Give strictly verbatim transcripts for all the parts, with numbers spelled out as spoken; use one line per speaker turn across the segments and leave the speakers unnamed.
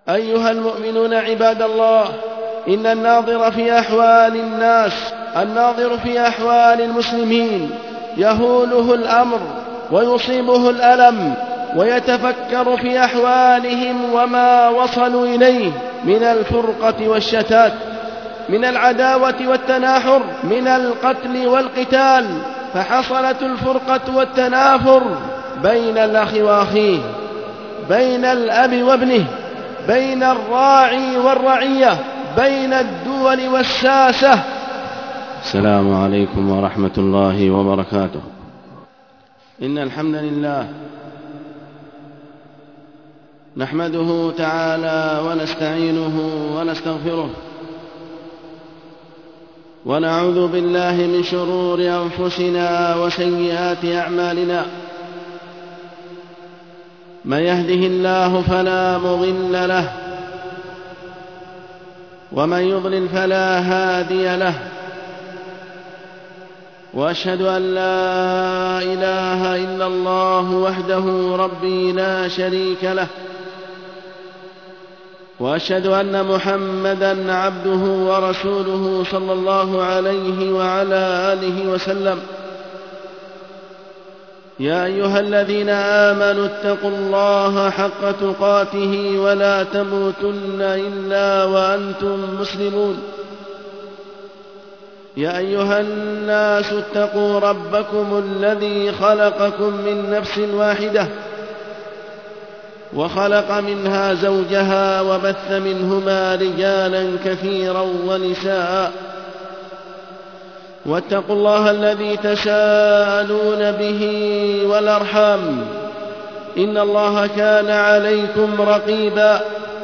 أيها المؤمنون عباد الله، إن الناظر في أحوال الناس الناظر في أحوال المسلمين يهوله الأمر ويصيبه الألم، ويتفكر في أحوالهم وما وصلوا إليه من الفرقة والشتات، من العداوة والتناحر، من القتل والقتال. فحصلت الفرقة والتنافر بين الأخ وأخيه، بين الأب وابنه، بين الراعي والرعية، بين الدول والساسة. السلام عليكم ورحمة الله وبركاته. إن الحمد لله نحمده تعالى ونستعينه ونستغفره، ونعوذ بالله من شرور أنفسنا وسيئات أعمالنا. من يهده الله فلا مضل له، ومن يضلل فلا هادي له، وأشهد أن لا إله إلا الله وحده ربي لا شريك له، وأشهد أن محمدًا عبده ورسوله صلى الله عليه وعلى آله وسلم. يا أيها الذين آمنوا اتقوا الله حق تقاته ولا تموتن إلا وأنتم مسلمون. يا أيها الناس اتقوا ربكم الذي خلقكم من نفس واحدة، وخلق منها زوجها، وبث منهما رجالا كثيرا ونساء. واتقوا الله الذي تساءلون به والأرحام، إن الله كان عليكم رقيبا.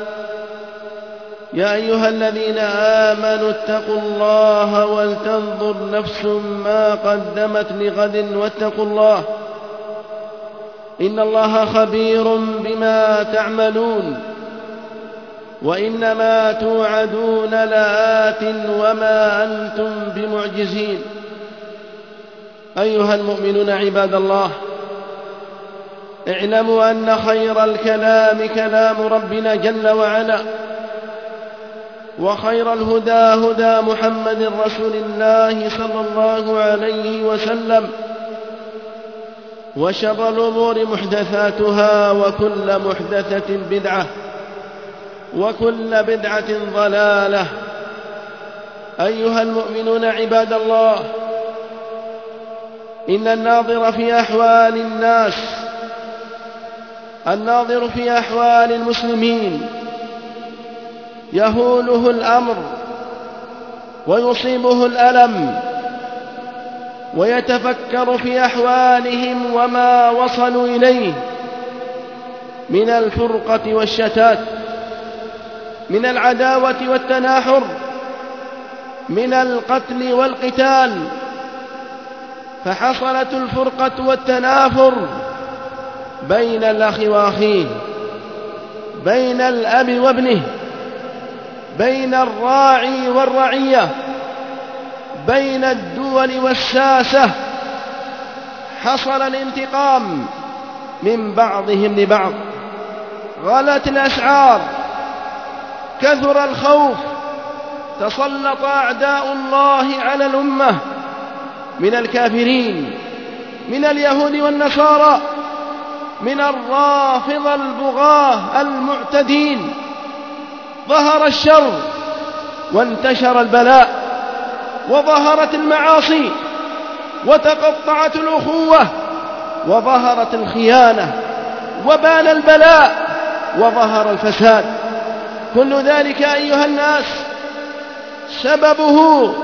يا أيها الذين آمنوا اتقوا الله ولتنظر نفس ما قدمت لغد، واتقوا الله إن الله خبير بما تعملون. وإنما توعدون لآت وما أنتم بمعجزين. أيها المؤمنون عباد الله، اعلموا أن خير الكلام كلام ربنا جل وعلا، وخير الهدى هدى محمد رسول الله صلى الله عليه وسلم، وشر الأمور محدثاتها، وكل محدثة بدعة، وكل بدعة ضلالة. أيها المؤمنون عباد الله، إن الناظر في أحوال الناس الناظر في أحوال المسلمين يهوله الأمر ويصيبه الألم، ويتفكر في أحوالهم وما وصلوا إليه من الفرقة والشتات، من العداوة والتناحر، من القتل والقتال. فحصلت الفرقة والتنافر بين الأخ وأخيه، بين الأب وابنه، بين الراعي والرعية، بين الدول والساسة. حصل الانتقام من بعضهم لبعض، غلت الأسعار، كثر الخوف، تسلط أعداء الله على الأمة من الكافرين، من اليهود والنصارى، من الرافضة البغاة المعتدين. ظهر الشر وانتشر البلاء، وظهرت المعاصي، وتقطعت الأخوة، وظهرت الخيانة، وبان البلاء، وظهر الفساد. كل ذلك أيها الناس سببه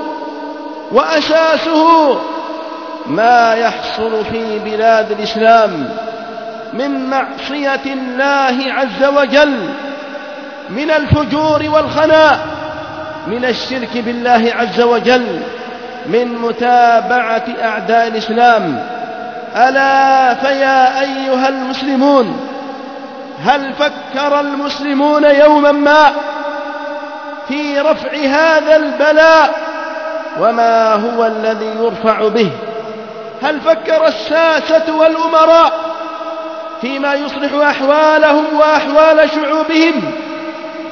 وأساسه ما يحصل في بلاد الإسلام من معصية الله عز وجل، من الفجور والخناء، من الشرك بالله عز وجل، من متابعة أعداء الإسلام. ألا فيا أيها المسلمون، هل فكر المسلمون يوما ما في رفع هذا البلاء وما هو الذي يرفع به؟ هل فكر الساسة والأمراء فيما يصلح أحوالهم وأحوال شعوبهم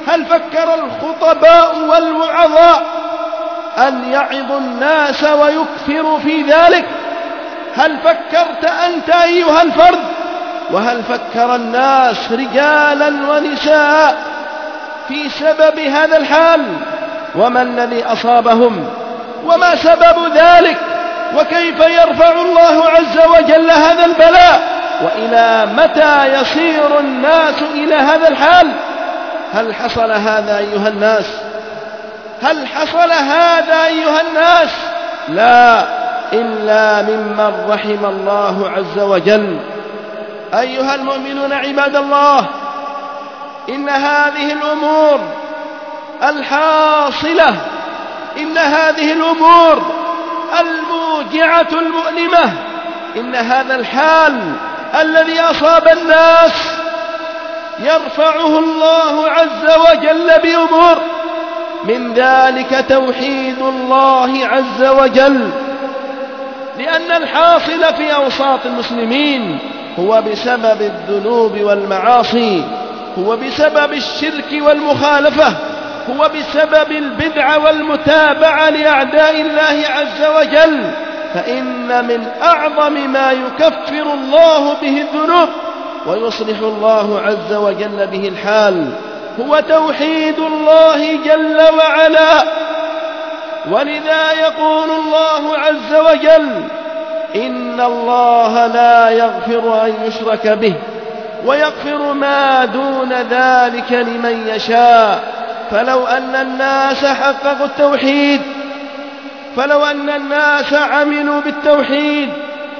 هل فكر الخطباء والوعظاء أن يعظوا الناس ويكثروا في ذلك؟ هل فكرت أنت أيها الفرد؟ وهل فكر الناس رجالا ونساء في سبب هذا الحال؟ وما الذي أصابهم؟ وما سبب ذلك؟ وكيف يرفع الله عز وجل هذا البلاء؟ وإلى متى يصير الناس إلى هذا الحال؟ هل حصل هذا أيها الناس؟ هل حصل هذا أيها الناس؟ لا، إلا ممن رحم الله عز وجل. أيها المؤمنون عباد الله، إن هذه الأمور الحاصلة، إن هذه الأمور الموجعة المؤلمة، إن هذا الحال الذي أصاب الناس يرفعه الله عز وجل بأمور، من ذلك توحيد الله عز وجل، لأن الحاصل في أوساط المسلمين هو بسبب الذنوب والمعاصي، هو بسبب الشرك والمخالفة، هو بسبب البدع والمتابعة لأعداء الله عز وجل. فإن من أعظم ما يكفر الله به الذنوب ويصلح الله عز وجل به الحال هو توحيد الله جل وعلا. ولذا يقول الله عز وجل: إن الله لا يغفر أن يشرك به ويغفر ما دون ذلك لمن يشاء. فلو أن الناس حققوا التوحيد، فلو أن الناس عملوا بالتوحيد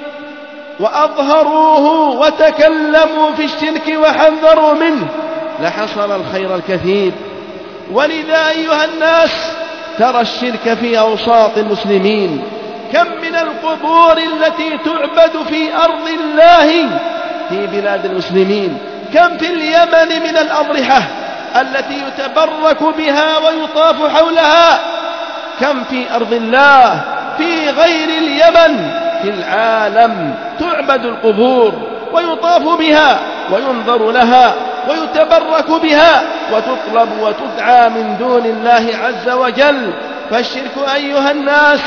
وأظهروه وتكلموا في الشرك وحذروا منه لحصل الخير الكثير. ولذا أيها الناس ترى الشرك في أوساط المسلمين، كم من القبور التي تعبد في أرض الله في بلاد المسلمين، كم في اليمن من الأضرحة التي يتبرك بها ويطاف حولها، كم في أرض الله في غير اليمن في العالم تعبد القبور ويطاف بها وينظر لها ويتبرك بها وتطلب وتدعى من دون الله عز وجل. فالشرك أيها الناس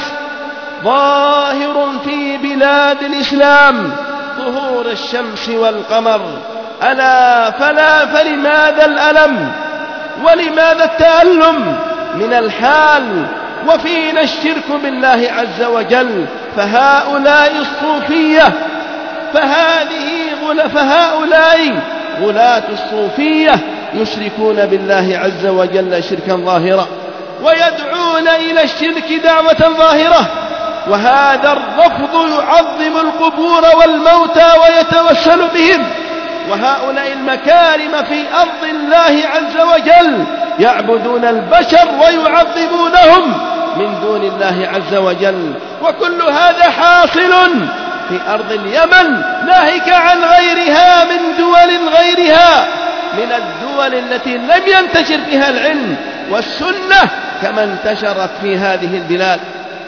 ظاهر في بلاد الإسلام ظهور الشمس والقمر. ألا فلا فلماذا الألم ولماذا التألم من الحال وفينا الشرك بالله عز وجل؟ فهؤلاء الصوفية فهذه غل فهؤلاء غلاة الصوفية يشركون بالله عز وجل شركا ظاهرا ويدعون إلى الشرك دعوة ظاهرة، وهذا الرفض يعظم القبور والموتى ويتوسل بهم. وهؤلاء المكارم في أرض الله عز وجل يعبدون البشر ويعظمونهم من دون الله عز وجل. وكل هذا حاصل في أرض اليمن، ناهيك عن غيرها من دول غيرها من الدول التي لم ينتشر فيها العلم والسنة كما انتشرت في هذه البلاد.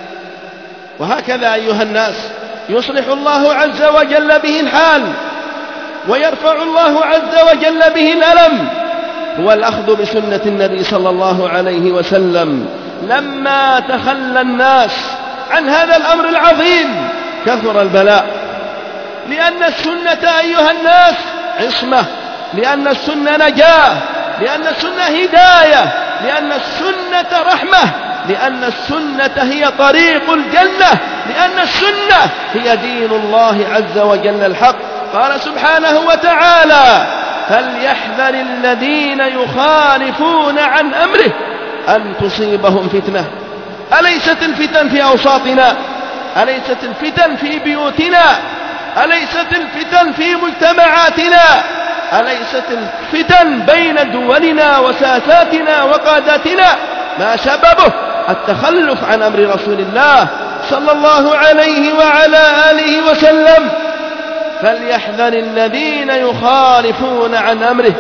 وهكذا أيها الناس يصلح الله عز وجل به الحال ويرفع الله عز وجل به الألم، هو الأخذ بسنة النبي صلى الله عليه وسلم. لما تخلى الناس عن هذا الأمر العظيم كثر البلاء، لأن السنة أيها الناس عصمة، لأن السنة نجاة، لأن السنة هداية، لأن السنة رحمة، لأن السنة هي طريق الجنة، لأن السنة هي دين الله عز وجل الحق. قال سبحانه وتعالى: فليحذر الذين يخالفون عن أمره أن تصيبهم فتنة. أليست الفتن في أوساطنا؟ أليست الفتن في بيوتنا؟ أليست الفتن في مجتمعاتنا؟ أليست الفتن بين دولنا وساساتنا وقاداتنا؟ ما سببه؟ التخلف عن أمر رسول الله صلى الله عليه وعلى آله وسلم. فليحذر الذين يخالفون عن أمره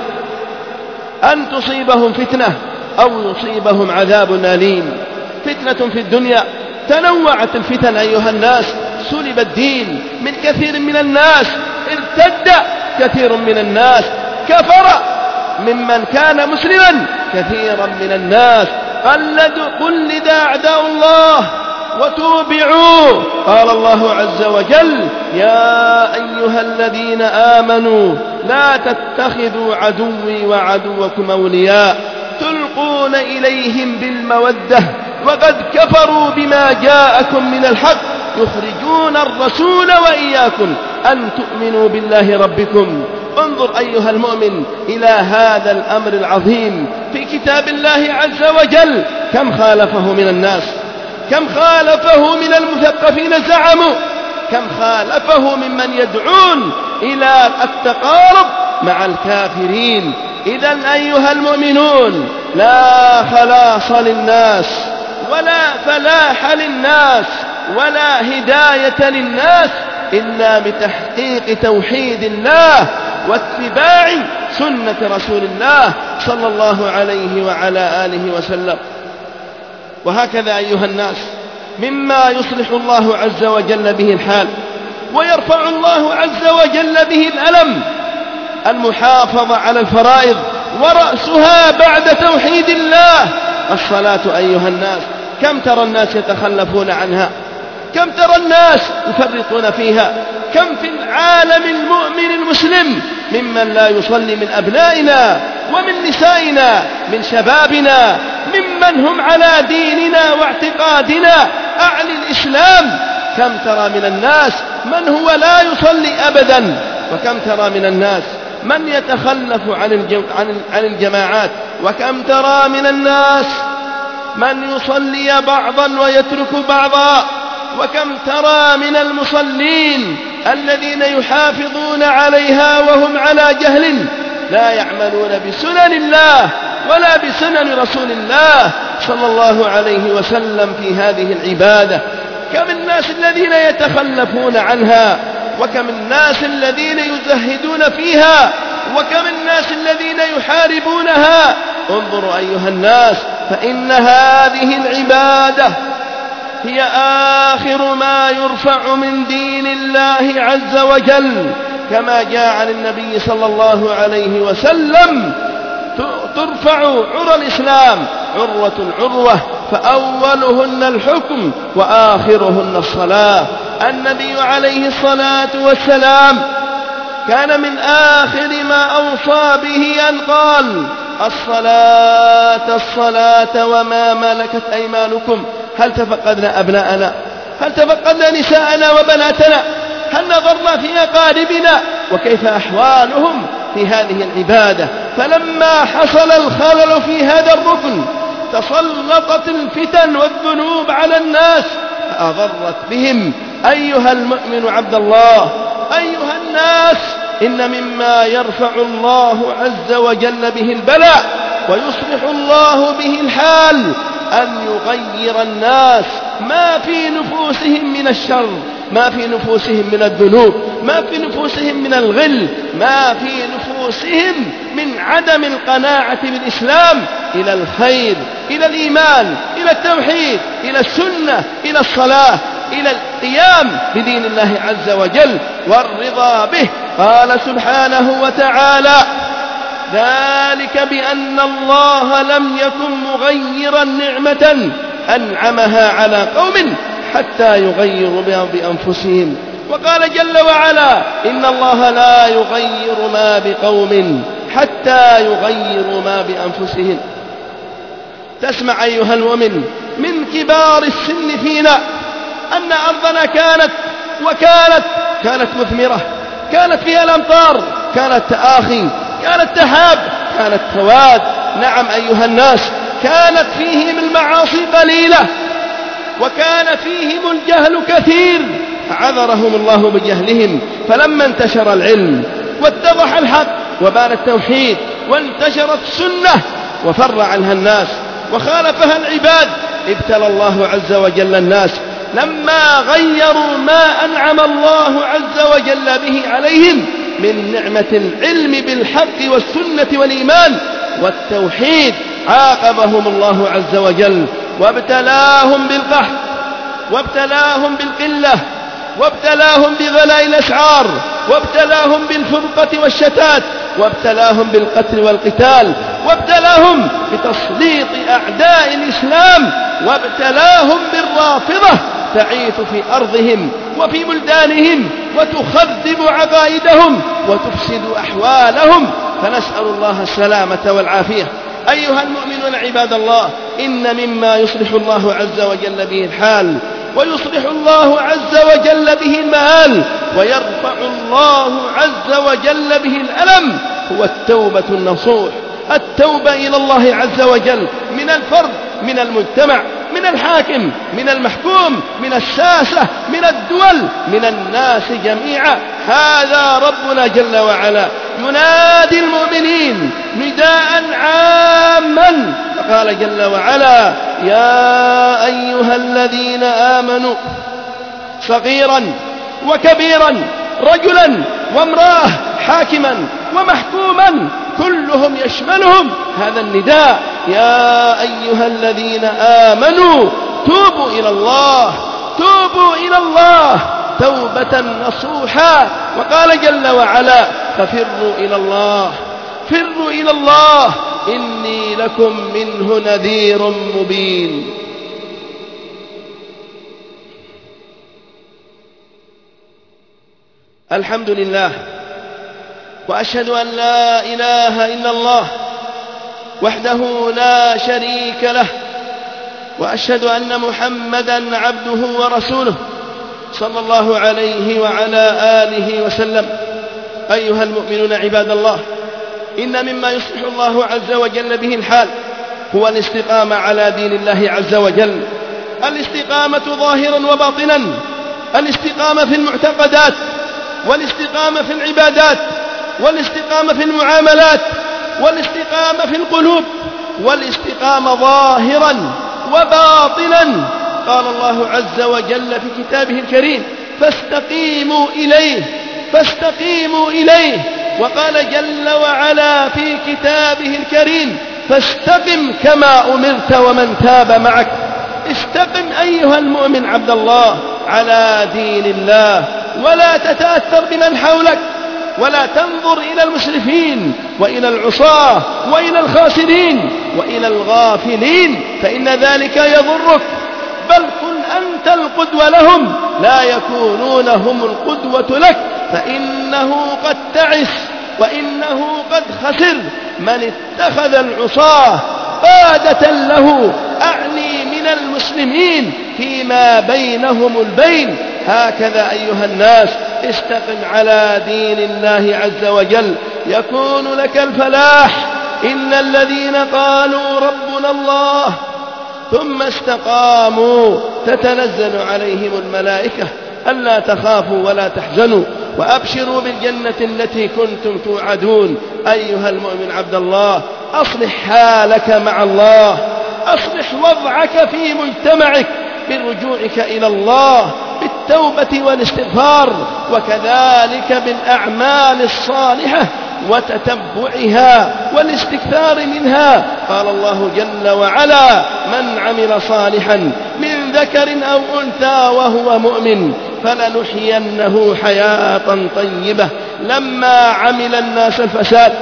أن تصيبهم فتنة أو يصيبهم عذاب أليم. فتنة في الدنيا، تنوعت الفتن أيها الناس، سلب الدين من كثير من الناس، ارتد كثير من الناس، كفر ممن كان مسلما كثيرا من الناس قلدوا قلد أعداء الله وتوبعوا. قال الله عز وجل: يا أيها الذين آمنوا لا تتخذوا عدوي وعدوكم أولياء تلقون إليهم بالمودة وقد كفروا بما جاءكم من الحق يخرجون الرسول وإياكم أن تؤمنوا بالله ربكم. انظر أيها المؤمن إلى هذا الأمر العظيم في كتاب الله عز وجل، كم خالفه من الناس، كم خالفه من المثقفين زعموا، كم خالفه ممن يدعون إلى التقارب مع الكافرين. إذن أيها المؤمنون لا خلاص للناس ولا فلاح للناس ولا هداية للناس إلا بتحقيق توحيد الله واتباع سنة رسول الله صلى الله عليه وعلى آله وسلم. وهكذا أيها الناس مما يصلح الله عز وجل به الحال ويرفع الله عز وجل به الألم المحافظة على الفرائض، ورأسها بعد توحيد الله الصلاة. أيها الناس كم ترى الناس يتخلفون عنها، كم ترى الناس يفرطون فيها، كم في العالم المؤمن المسلم ممن لا يصلي من أبنائنا ومن نسائنا من شبابنا ممن هم على ديننا واعتقادنا أعلى الإسلام. كم ترى من الناس من هو لا يصلي أبدا، وكم ترى من الناس من يتخلف عن الجماعات، وكم ترى من الناس من يصلي بعضا ويترك بعضا، وكم ترى من المصلين الذين يحافظون عليها وهم على جهل لا يعملون بسنن الله ولا بسنن رسول الله صلى الله عليه وسلم في هذه العبادة. كم الناس الذين يتخلفون عنها، وكم الناس الذين يزهدون فيها، وكم الناس الذين يحاربونها. انظروا أيها الناس، فإن هذه العبادة هي آخر ما يرفع من دين الله عز وجل، كما جاء عن النبي صلى الله عليه وسلم: ترفع عرى الإسلام عروة عروة فأولهن الحكم وآخرهن الصلاة. النبي عليه الصلاة والسلام كان من آخر ما أوصى به أن قال: الصلاة الصلاة وما ملكت أيمانكم. هل تفقدنا أبناءنا؟ هل تفقدنا نساءنا وبناتنا؟ هل نظرنا في أقاربنا وكيف أحوالهم في هذه العبادة؟ فلما حصل الخلل في هذا الركن تسلطت الفتن والذنوب على الناس فأضرت بهم. أيها المؤمن عبد الله، أيها الناس، إن مما يرفع الله عز وجل به البلاء ويصلح الله به الحال أن يغير الناس ما في نفوسهم من الشر، ما في نفوسهم من الذنوب، ما في نفوسهم من الغل، ما في نفوسهم من عدم القناعة بالإسلام إلى الخير، إلى الإيمان، إلى التوحيد، إلى السنة، إلى الصلاة، إلى القيام بدين الله عز وجل والرضا به. قال سبحانه وتعالى: ذلك بأن الله لم يكن مغيرا نعمة أنعمها على قوم حتى يغيروا بها بأنفسهم. وقال جل وعلا: إن الله لا يغير ما بقوم حتى يغيروا ما بأنفسهم. تسمع أيها المؤمن من كبار السن فينا أن أرضنا كانت وكانت كانت مثمرة، كانت فيها الأمطار، كانت تآخي، كانت تهاب، كانت تواد. نعم أيها الناس، كانت فيهم المعاصي قليلة وكان فيهم الجهل كثير، فعذرهم الله بجهلهم. فلما انتشر العلم واتضح الحق وبان التوحيد وانتشرت السنة وفر عنها الناس وخالفها العباد، ابتلى الله عز وجل الناس لما غيروا ما أنعم الله عز وجل به عليهم من نعمة العلم بالحق والسنة والإيمان والتوحيد. عاقبهم الله عز وجل وابتلاهم بالقحط، وابتلاهم بالقلة، وابتلاهم بغلاء الأسعار، وابتلاهم بالفرقة والشتات، وابتلاهم بالقتل والقتال، وابتلاهم بتسليط أعداء الإسلام، وابتلاهم بالرافضة تعيث في أرضهم وفي بلدانهم وتخرب عقائدهم وتفسد أحوالهم، فنسأل الله السلامة والعافية. أيها المؤمنون عباد الله، إن مما يصلح الله عز وجل به الحال ويصلح الله عز وجل به المآل ويرفع الله عز وجل به الألم هو التوبة النصوح، التوبة إلى الله عز وجل من الفرد، من المجتمع، من الحاكم، من المحكوم، من الساسة، من الدول، من الناس جميعا. هذا ربنا جل وعلا ينادي المؤمنين نداء عاما، فقال جل وعلا: يا أيها الذين آمنوا، صغيرا وكبيرا، رجلا وامرأة، حاكما ومحكوما، كلهم يشملهم هذا النداء: يا أيها الذين آمنوا توبوا إلى الله، توبوا إلى الله توبة نصوحا. وقال جل وعلا: ففروا إلى الله، فروا إلى الله إني لكم منه نذير مبين. الحمد لله، وأشهد أن لا إله إلا الله وحده لا شريك له، وأشهد أن محمدا عبده ورسوله صلى الله عليه وعلى آله وسلم. أيها المؤمنون عباد الله، إن مما يصلح الله عز وجل به الحال هو الاستقامة على دين الله عز وجل، الاستقامة ظاهرا وباطنا، الاستقامة في المعتقدات، والاستقامة في العبادات، والاستقامة في المعاملات، والاستقامة في القلوب، والاستقامة ظاهرا وباطنا. قال الله عز وجل في كتابه الكريم: فاستقيموا إليه، فاستقيموا إليه. وقال جل وعلا في كتابه الكريم: فاستقم كما أمرت ومن تاب معك. استقم أيها المؤمن عبد الله على دين الله، ولا تتأثر بمن حولك، ولا تنظر إلى المسرفين وإلى العصاة وإلى الخاسرين وإلى الغافلين، فإن ذلك يضرك، بل كن أنت القدوة لهم، لا يكونون هم القدوة لك، فإنه قد تعس وإنه قد خسر من اتخذ العصاة قادة له، أعني من المسلمين فيما بينهم البين. هكذا أيها الناس استقم على دين الله عز وجل يكون لك الفلاح. إن الذين قالوا ربنا الله ثم استقاموا تتنزل عليهم الملائكة ألا تخافوا ولا تحزنوا وأبشروا بالجنة التي كنتم توعدون. أيها المؤمن عبد الله، أصلح حالك مع الله، أصلح وضعك في مجتمعك برجوعك إلى الله، بالتوبة والاستغفار، وكذلك بالأعمال الصالحة وتتبعها والاستكثار منها. قال الله جل وعلا: من عمل صالحا من ذكر أو أنثى وهو مؤمن فلنحيينه حياة طيبة. لما عمل الناس الفساد،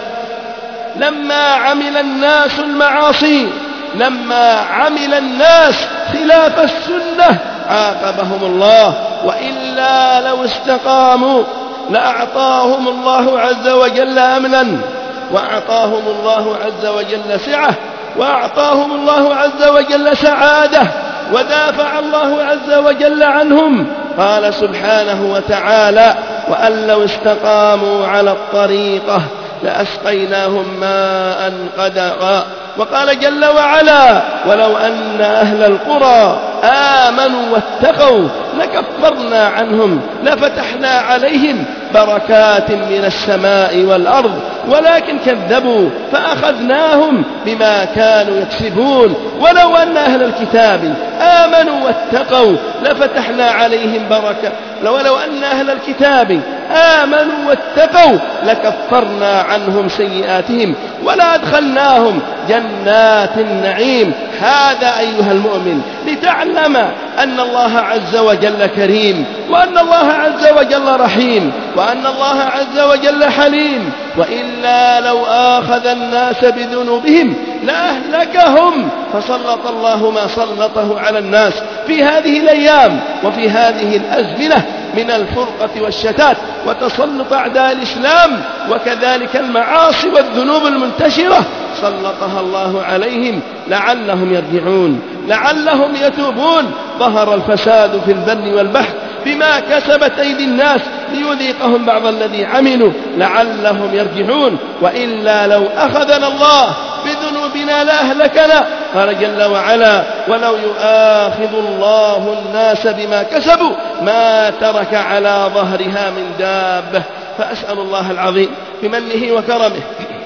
لما عمل الناس المعاصي، لما عمل الناس خلاف السنة عاقبهم الله، وإلا لو استقاموا لأعطاهم الله عز وجل أمنا، وأعطاهم الله عز وجل سعة، وأعطاهم الله عز وجل سعادة، ودافع الله عز وجل عنهم. قال سبحانه وتعالى: وأن لو استقاموا على الطريقة لأسقيناهم ماء غدقا. وقال جل وعلا: ولو أن أهل القرى آمنوا واتقوا لكفرنا عنهم لفتحنا عليهم بركات من السماء والأرض ولكن كذبوا فأخذناهم بما كانوا يكسبون. ولو أن أهل الكتاب آمنوا واتقوا لفتحنا عليهم بركة ولو أن أهل الكتاب آمنوا واتقوا لكفرنا عنهم سيئاتهم ولأدخلناهم جنات النعيم. هذا أيها المؤمن لتعلم أن الله عز وجل كريم، وأن الله عز وجل رحيم، وأن الله عز وجل حليم، وإلا لو آخذ الناس بذنوبهم لأهلكهم، فسلط الله ما سلطه على الناس في هذه الأيام وفي هذه الأزمنة من الفرقة والشتات وتسلط أعداء الإسلام، وكذلك المعاصي والذنوب المنتشرة سلطها الله عليهم لعلهم يرجعون، لعلهم يتوبون. ظهر الفساد في البر والبحر بما كسبت أيدي الناس ليذيقهم بعض الذي عملوا لعلهم يرجعون، وإلا لو أخذنا الله بذنوبنا لأهلكنا. قال جل وعلا: ولو يؤاخذ الله الناس بما كسبوا ما ترك على ظهرها من دابة. فأسأل الله العظيم بمنه وكرمه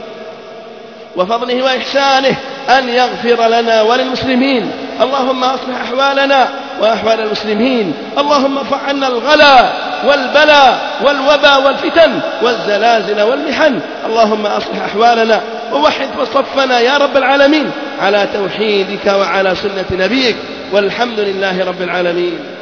وفضله وإحسانه أن يغفر لنا وللمسلمين. اللهم أصلح أحوالنا وأحوال المسلمين. اللهم ارفع عنا الغلا والبلاء والوباء والفتن والزلازل والمحن. اللهم أصلح أحوالنا ووحد صفنا يا رب العالمين على توحيدك وعلى سنة نبيك، والحمد لله رب العالمين.